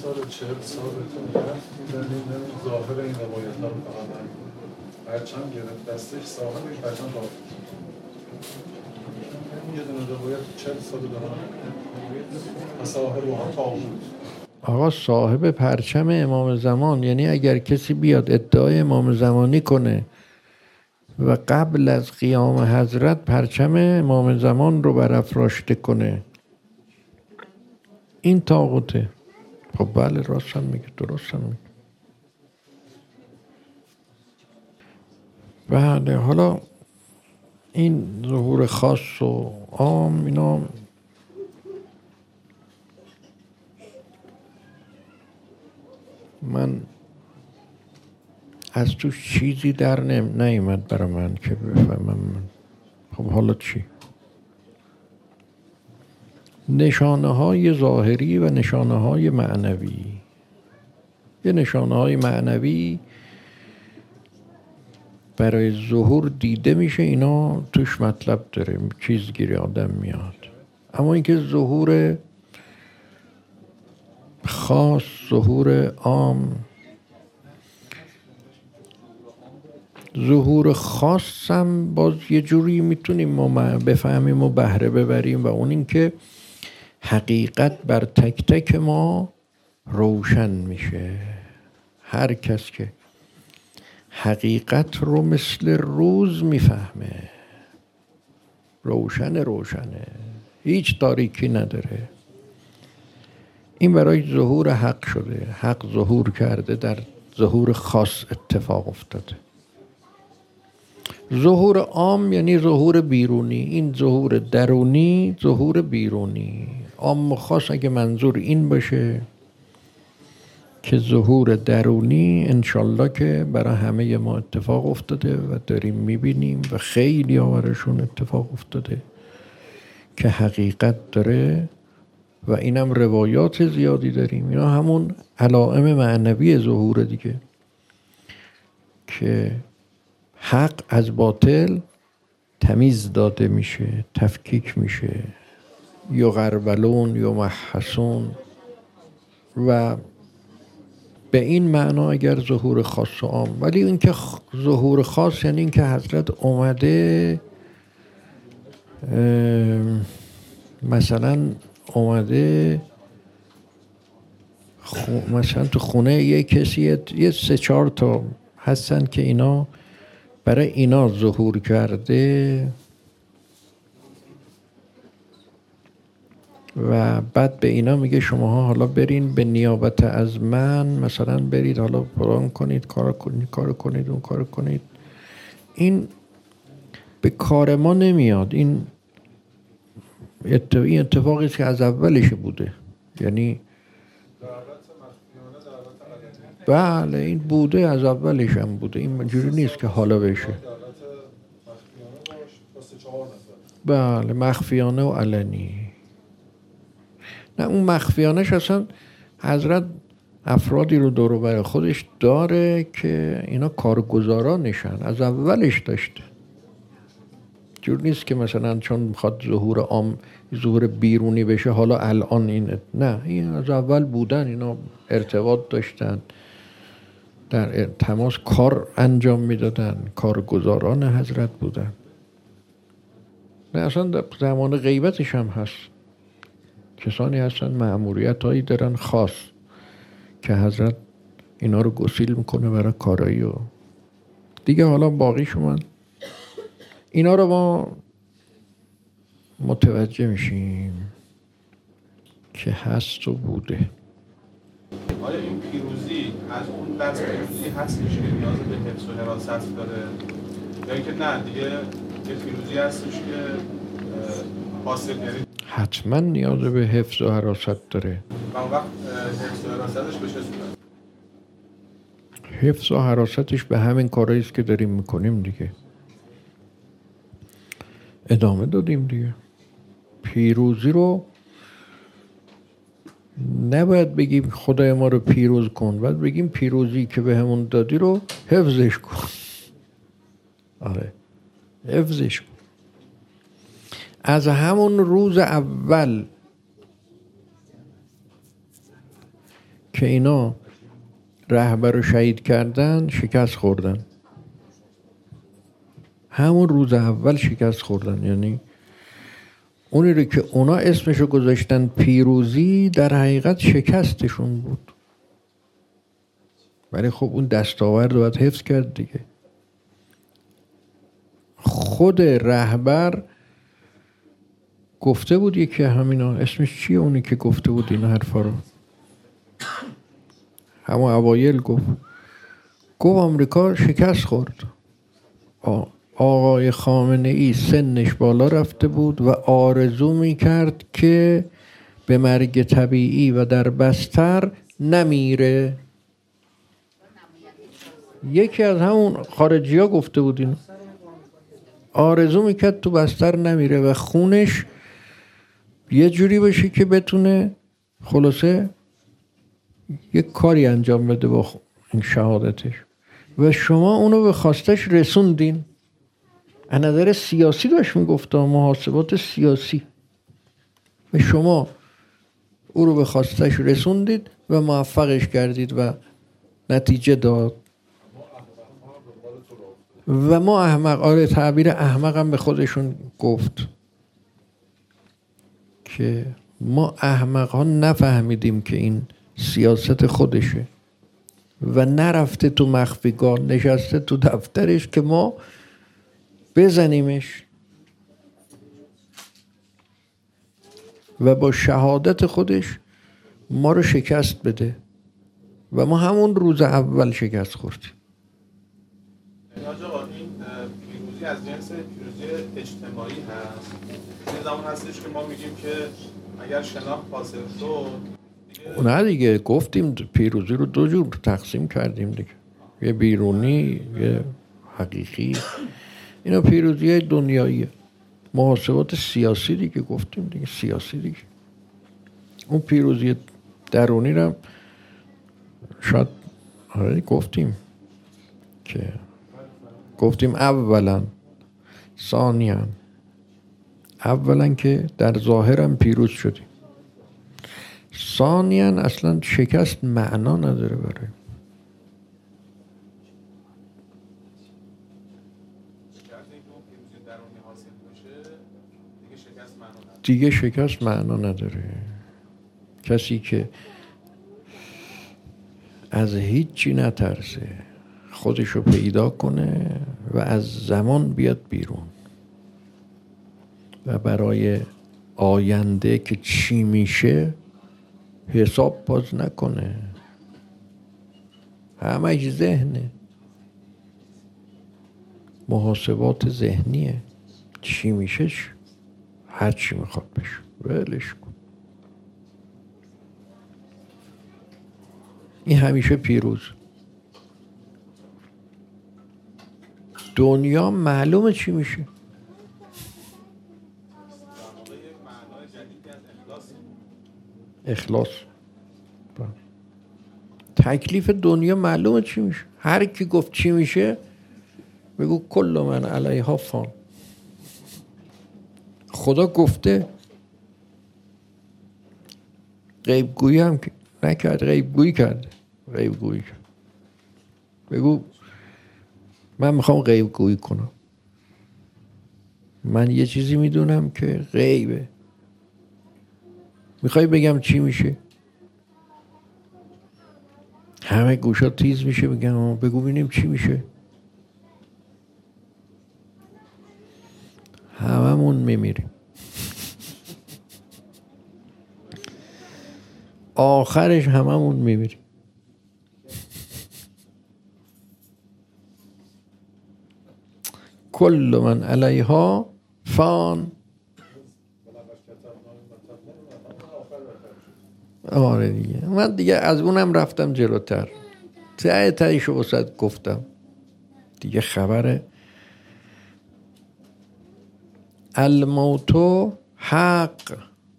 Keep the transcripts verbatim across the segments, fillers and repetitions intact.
سال چهل سال می‌دونیم ظاهر این روایت ها رو فقط من پرچم گرفت دستش صاحب این پرچم دار یه دونه روایت چهل سال دارم و صاحب ها تاغوت. آقا صاحب پرچم امام زمان یعنی اگر کسی بیاد ادعای امام زمانی کنه و قبل از قیام حضرت پرچم امام زمان رو برافراشته کنه این طاغوته. خب بله راست هم میگه، درست هم میگه. بله حالا این ظهور خاص و عام اینا من از تو چیزی در نیامد برای من که بفهمم. خب حالا چی؟ نشانه های ظاهری و نشانه های معنوی. یه نشانه های معنوی برای ظهور دیده میشه، اینا توش مطلب داره، چیزگیری آدم میاد. اما اینکه ظهور خاص، ظهور عام، ظهور خاص هم باز یه جوری میتونیم ما بفهمیم و بهره ببریم و اون این که حقیقت بر تک تک ما روشن میشه. هر کس که حقیقت رو مثل روز میفهمه، روشن روشنه، هیچ تاریکی نداره. این برای ظهور حق شده، حق ظهور کرده، در ظهور خاص اتفاق افتاده. ظهور عام یعنی ظهور بیرونی، این ظهور درونی، ظهور بیرونی. عام و خاص اگه منظور این باشه که ظهور درونی انشالله که برای همه ما اتفاق افتاده و داریم میبینیم و خیلی آورشون اتفاق افتاده که حقیقت داره و اینم روایات زیادی داریم. اینا همون علائم معنوی ظهور دیگه که حق از باطل تمیز داده میشه، تفکیک میشه، یغربلون یمحصون. و به این معنا اگر ظهور خاص و عام، ولی اینکه ظهور خاص یعنی اینکه حضرت اومده مثلا اومده خو مثلا تو خونه یه کسی، یه سه چهار تا هستن که اینا برای اینا ظهور کرده و بعد به اینا میگه شماها حالا برین به نیابت از من مثلا برید حالا فلان کنید، کار کنید، کار کنید، اون کار کنید. این به کار ما نمیاد. این این اتفاقی که از اولش بوده، یعنی بله این بوده، از اولش هم بوده. این اینجوری نیست که حالا بشه. بله مخفیانه و علنی. نه اون مخفیانش اصلا حضرت افرادی رو دور و بر خودش داره که اینا کارگزارانشن، از اولش داشته. جور نیست که مثلا چون میخواد ظهور عام، ظهور بیرونی بشه حالا الان این، نه این از اول بودن، اینا ارتباط داشتن، در تماس کار انجام میدادن، کارگزاران حضرت بودن. نه اصلا در زمان غیبتش هم هست کسانی هستن مأموریت هایی دارن خاص که حضرت اینا رو گسیل میکنه برای کارایی و دیگه. حالا باقی شما اینا رو ما متوجه میشیم که هست و بوده. آیا این پیروزی از اون بحث پیروزی هستش که نیاز به حفظ و حراست داره یا اینکه نه دیگه یه پیروزی هستش که حاصل یعنی حتما نیاز به حفظ و حراست داره. و اون وقت حفظ و حراستش به چه صورت؟ حفظ و حراستش به همین کارهایی است که داریم میکنیم دیگه، ادامه دادیم دیگه. پیروزی رو نباید بگیم خدای ما رو پیروز کن، باید بگیم پیروزی که به همون دادی رو حفظش کن. آره حفظش کن. از همون روز اول که اینا رهبر رو شهید کردن شکست خوردن. همون روز اول شکست خوردن. یعنی اونی رو که اونا اسمشو گذاشتن پیروزی در حقیقت شکستشون بود. ولی خب اون دستاورد رو باید حفظ کرد دیگه. خود رهبر گفته بود یکی همینا، اسمش چیه اونی که گفته بود این حرفا رو؟ همون اوایل گفت گفت آمریکا شکست خورد. آ. آقای خامنه ای سنش بالا رفته بود و آرزو میکرد که به مرگ طبیعی و در بستر نمیره. یکی از همون خارجی ها گفته بود اینو. آرزو میکرد تو بستر نمیره و خونش یه جوری بشه که بتونه خلاصه یک کاری انجام بده با این شهادتش. و شما اونو به خواستش رسوندین. از نظر سیاسی داشت میگفت، محاسبات سیاسی، و شما او رو به خواستش رسوندید و موفقش کردید و نتیجه داد. و ما احمق، آره تعبیر احمق هم به خودشون گفت که ما احمق ها نفهمیدیم که این سیاست خودشه و نرفته تو مخفیگاه، نشسته تو دفترش که ما بزنیمش و با شهادت خودش ما رو شکست بده. و ما همون روز اول شکست خوردیم. حاج آقا این پیروزی از جنس پیروزی اجتماعی هست. این زمان هستش که ما میگیم که اگر شناخت حاصل شد، نه دیگه گفتیم پیروزی رو دو جور تقسیم کردیم دیگه، یه بیرونی یه حقیقی. اینا پیروزی دنیاییه. محاسبات سیاسی دیگه گفتیم دیگه، سیاسی دیگه. اون پیروزی درونی رو شاید آره گفتیم که گفتیم اولا ثانیاً اولا که در ظاهرم پیروز شدیم، ثانیاً اصلا شکست معنا نداره برای دیگه. شکست معنا نداره. کسی که از هیچی نترسه، خودشو پیدا کنه و از زمان بیاد بیرون و برای آینده که چی میشه حساب باز نکنه. همش ذهنه، محاسبات ذهنیه. چی میشهش هر چی میخواد بشه ولش کن. این همیشه پیروز. دنیا معلومه چی میشه. اخلاص. تکلیف دنیا معلومه چی میشه. هر کی گفت چی میشه بگو کل من علیها فان. خدا گفته، غیب گویی هم نکرد، غیب گویی کرده. غیب گویی کرد. بگو من میخوام غیب گویی کنم. من یه چیزی میدونم که غیبه. میخوای بگم چی میشه؟ همه گوشا تیز میشه بگم بگو ببینیم چی میشه. هممون میمیریم. آخرش هممون میمیریم. کل من علیها فان. آره دیگه. من دیگه از اونم رفتم جلوتر. ته تهیشو واسه گفتم دیگه. خبر الموت حق.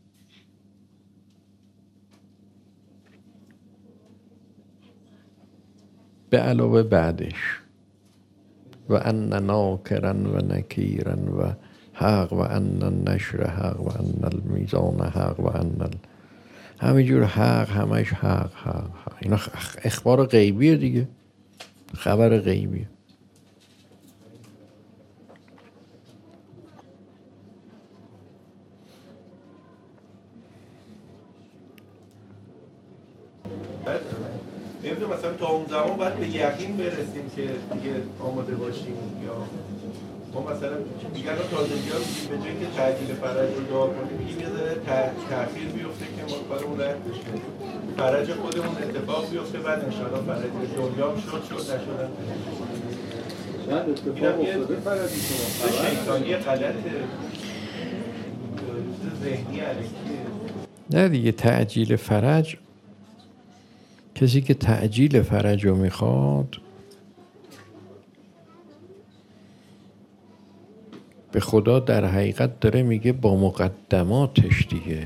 به علاوه بعدش و ان ناکرا و نکیرا و حق و ان النشر حق و ان المیزان حق و ان ال... همینجور حق همش حق حق حق. اینا اخبار غیبیه دیگه، خبر غیبیه. نمیدونم مثلا تا اون زمان باید به یقین برسیم که دیگه آماده باشیم، یا ما مثلا دیگر تازگی ها میگیم به جایی که تعجیل فرج رو دعا کنیم میگیم یه ذره تأخیر بیفته که ما کارمون رد بشه، فرج خودمون اتفاق بیفته، بعد انشاءالله فرج دنیا هم شد شد نشدن شاید اتفاق افتاده فرجی شما شیطانی غلطه ذهنی علیکیه. نه دیگه، تعجیل فرج، کسی که تعجیل فرج رو میخواد به خدا در حقیقت داره میگه با مقدماتش دیگه.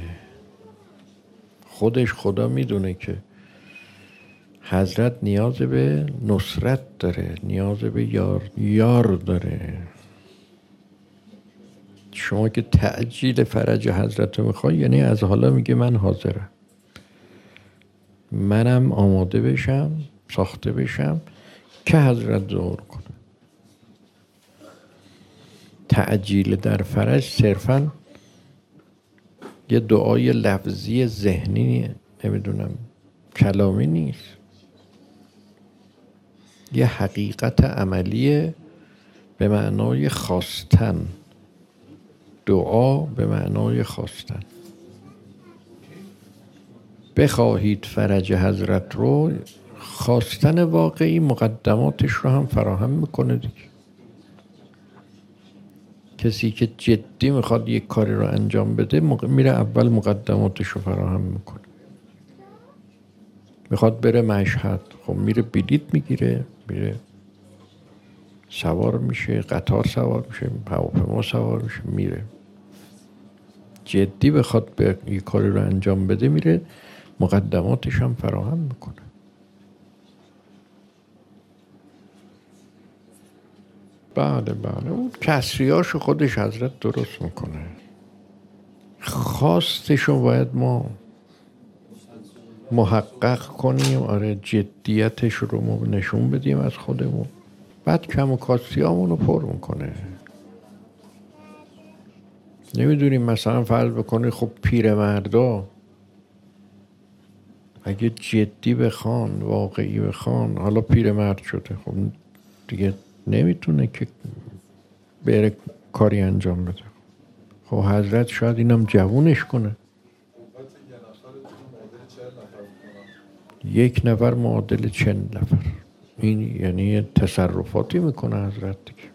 خودش خدا میدونه که حضرت نیاز به نصرت داره، نیاز به یار, یار داره. شما که تعجیل فرج حضرت رو میخوای، یعنی از حالا میگه من حاضرم، منم آماده بشم، ساخته بشم که حضرت ظهور کنه. تعجیل در فرج صرفاً یه دعای لفظی ذهنی، نمیدونم کلامی نیست، یه حقیقت عملیه به معنای خواستن، دعا به معنای خواستن. بخواهید فرج حضرت رو، خواستن واقعی مقدماتش رو هم فراهم میکنه دیگه. کسی که جدی میخواد یک کاری رو انجام بده میره اول مقدماتش رو فراهم میکنه. میخواد بره مشهد، خب میره بلیط میگیره، میره سوار میشه، قطار سوار میشه، هواپیما سوار میشه، میره. جدی بخواد به یک کاری رو انجام بده میره مقدماتش هم فراهم میکنه. بله بله، اون کسریاشو خودش حضرت درست میکنه. خواستشو باید ما محقق کنیم، آره جدیتش رو ما نشون بدیم از خودمون، بعد کم و کاسیامون رو پر میکنه. نمیدونیم مثلا فرض بکنه خب پیرمردا اگه جدی بخوان، واقعی بخوان، حالا پیرمرد شده، خب دیگه نمیتونه که بره کاری انجام بده. خب حضرت شاید اینم جوونش کنه، یک نفر معادل چند نفر. این یعنی تصرفاتی میکنه حضرت دیگه.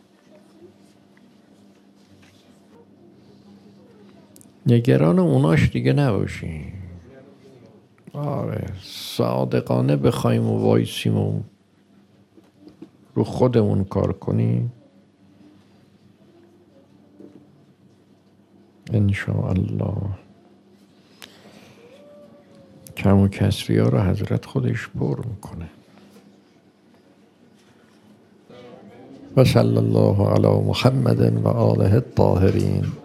نگران اوناش دیگه نباشیم. آره صادقانه بخوایم و وایسیم و رو خودمون کار کنیم، انشاءالله کم و کسری ها رو حضرت خودش پر میکنه. و صلی الله علی محمد و آله الطاهرین.